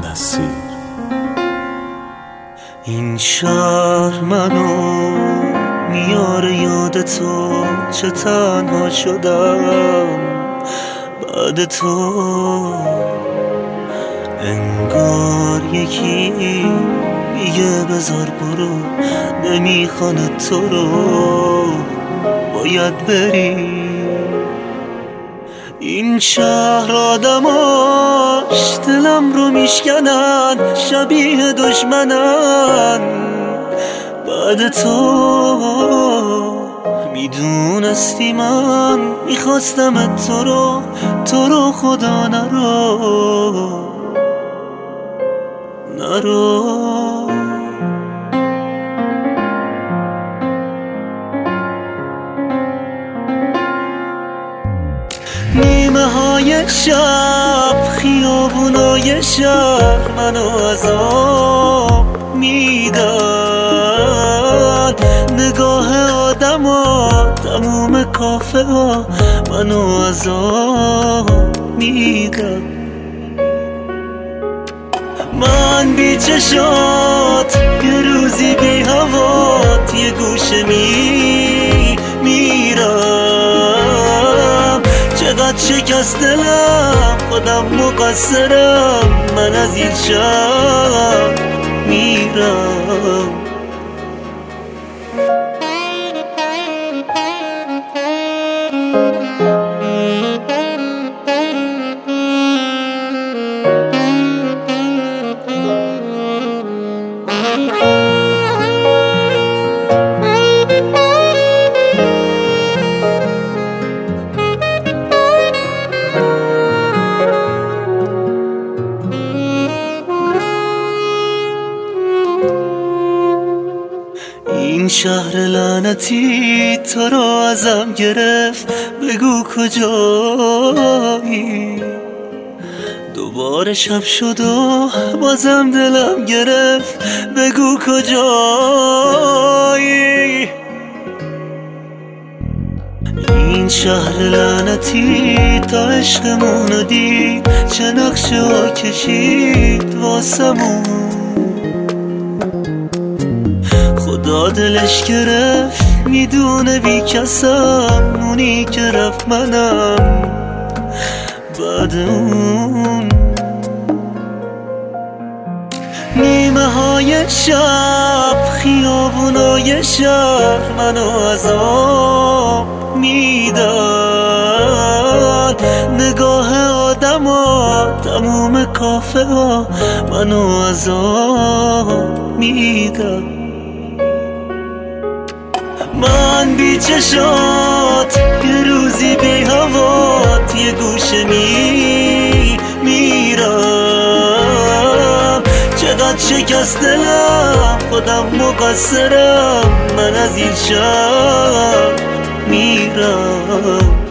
نصیر. این شهر منو میاره یاد تو، چه تنها شدم بعد تو. انگار یکی میگه بذار برو، نمیخوانه تو رو باید بری. این شهر آدماش دلم رو میشکنن، شبیه دشمنن بعد تو. میدونستی من میخواستم تو رو خدا نرو. نیمه های شب خیابونای شهر منو عذاب میدن، نگاه آدم ها تموم کافه ها منو عذاب میدن. من بی چشات یه روزی بی هوات یه گوشه میرم، چقدر شکست دلم خودم مقصرم، من از این شهر میرم. این شهر لعنتی تو رو ازم گرفت، بگو کجایی. دوباره شب شد و بازم دلم گرفت، بگو کجایی. این شهر لعنتی تا عشقمونو دید، چه نقشه ها کشید واسمون. خدا دلش گرفت میدونه بی کسم، اونی که رفت منم بعد اون. نیمه های شب خیابونای شهر منو عذاب میدن، نگاه آدم ها تموم کافه ها منو عذاب میدن. من بی چشات یه روزی بی هوات یه گوشه میرم، چقدر شکست دلم خودم مقصرم، من از این شهر میرم.